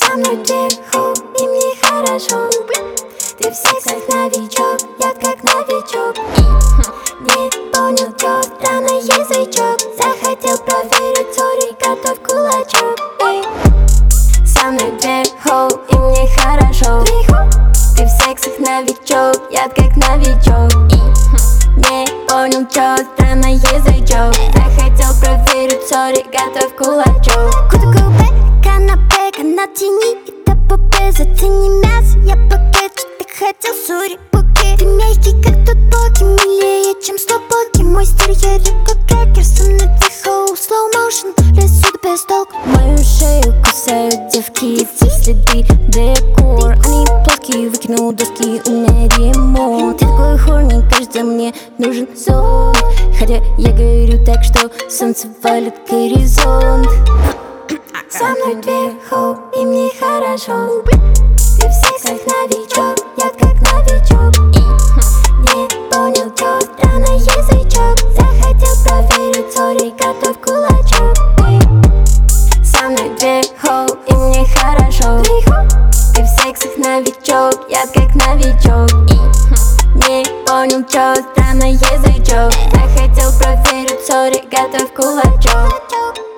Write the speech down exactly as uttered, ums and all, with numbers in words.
Со мной две хоу, и мне хорошо. Ты в сексах новичок, я как новичок. Не понял, чё, странный язычок. Захотел проверить, сори, готовь кулачок. Эй. Со мной две хоу, и мне хорошо. Ты в сексах новичок, я как новичок. Не понял, чё, странный язычок. Захотел проверить, сори, готовь кулачок. Куда-куда, канапе, натяни и ТПП. Зацени мясо, я пакет, что ты хотел, сори, букет. Ты мягкий, как тот боги, милее, чем слабоки. Мой стиль, я река крекер, со мной тихо, slow motion, лезут без толку. Мою шею кусают девки, все следы, декор. Они плоские, выкинул доски, у меня ремонт. Ты такой хорни, кажется, мне нужен сон. Хотя я говорю так, что солнце валит горизонт. Со мной две хоу, и мне хорошо. Ты в сексах новичок, я как новичок. Не понял, чё, странный язычок. Захотел проверить, сори, готовь кулачок. Со мной две хоу, и мне хорошо. Ты в сексах новичок, я как новичок. Не понял, чё, странный язычок. Захотел проверить, сори, готовь кулачок.